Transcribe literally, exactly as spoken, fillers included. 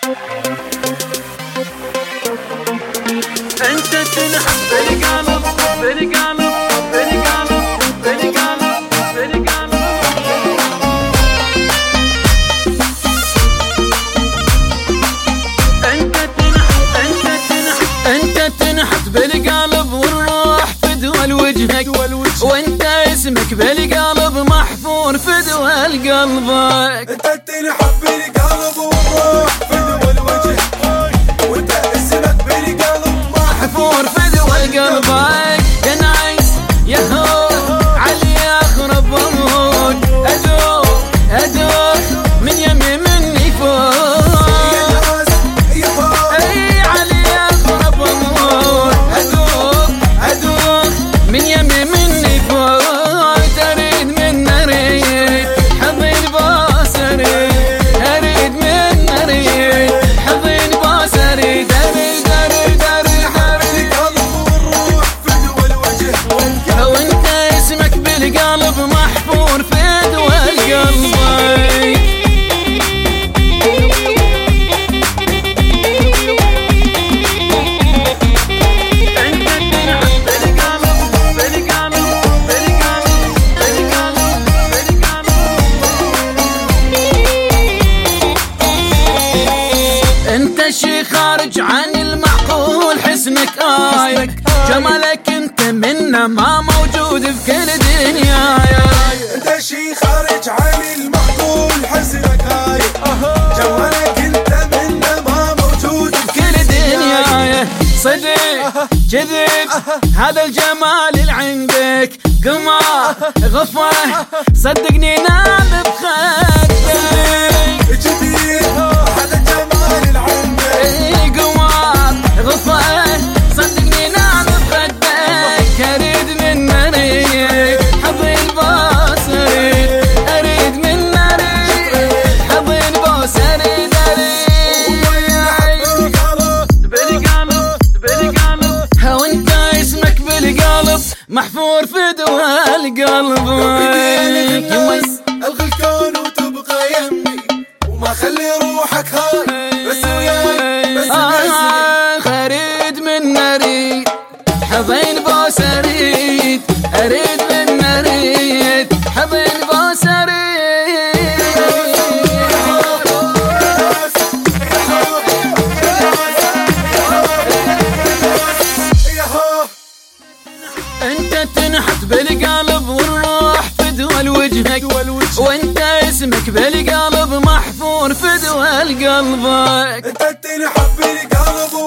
انت تنحب بالقلب بالقلب بالقلب بالقلب بالقلب. انت تنحب انت تنحب انت تنحب بالقلب والروح فدوى لوجهك، وانت اسمك بالقلب محفور فدوى لقلبك. انت تنحب بالقلب والروح فدوى لوجهك، وانت اسمك بالقلب محفور فدوى لقلبك. يا نايس يا هو علي اخرب واموت، ادوخ ادوخ من يمي مني فوق. يا ناس يا فوق اي علي اخرب واموت، ادوخ ادوخ من يمي مني فوق. تريد من اريد حضين باس اريد، اريد من اريد حضين باس اريد، اريد اريد اريد بالقلب والروح فدوى لوجهك، وانت اسمك بالقلب محفور فدوى لقلبك. انت تنحب بالقلب بالقلب بالقلب بالقلب بالقلب. انت شي خارج عن المعقول، حسنك آية جمالك انت منا ما موجود في كل دنيايا. انت شي خارج عن المعقول، حسنك هاي جمالك انت منا ما موجود في كل دنيايا. صدق كذب هذا الجمال اللي عندك، قمر غفوة صدقني نام بخدك. جديد هذا الجمال اللي عندك، اي قمر غفوة صدقني نام بخدك. اريد من اريد حضين باس اريد، اريد من اريد حضين باس اريد، اريد بالقلب بالقلب. وانت اسمك بالقلب محفور فدوى لقلبك. الغي الكون وتبقى يمي، وما خلي روحك هاي بس وياي بس بس. اريد من اريد حضين باس اريد، اريد من اريد حضين باس اريد. انت تنحت بالقلب والروح فدوى لوجهك، وانت اسمك بالقلب محفور فدوى لقلبك. انت تنحب بالقلب